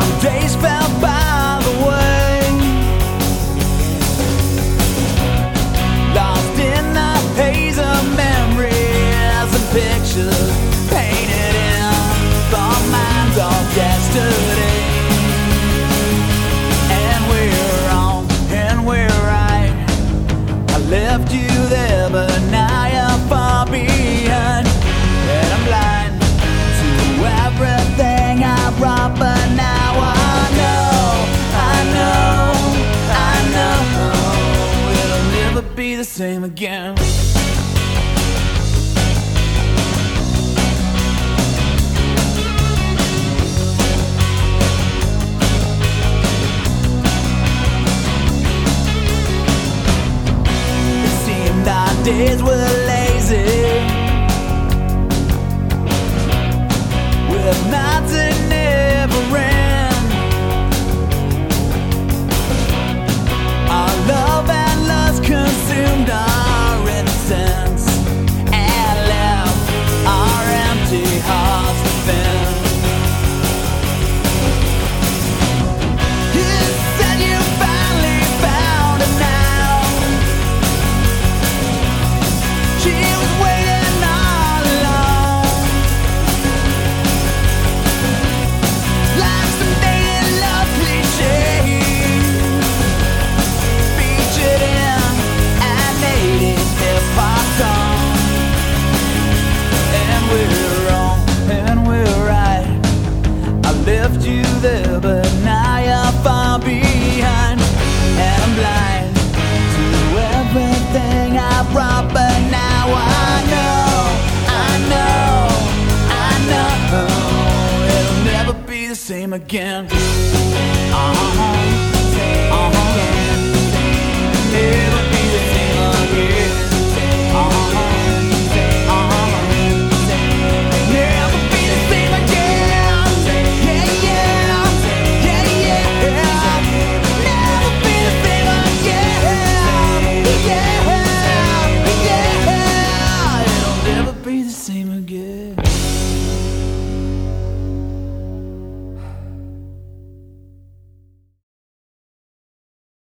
Days fell by the way, lost in the haze of memories and pictures painted in the minds of yesterday. And we're wrong and we're right. I left you there, but now you're far behind. And I'm blind to everything I brought, but now I know it'll never be the same again. It seemed our days were lazy, with nights that never end. Our love and lust consumed our innocence and left our empty hearts to fend. You said you finally found her now. She was waiting all alone, like some dated love cliches featured in an 80s hip-hop song. And we're wrong and we're right. I left you there, but now you're far behind. And I'm blind to everything I brought, but now I know it'll never be the same again. Yeah.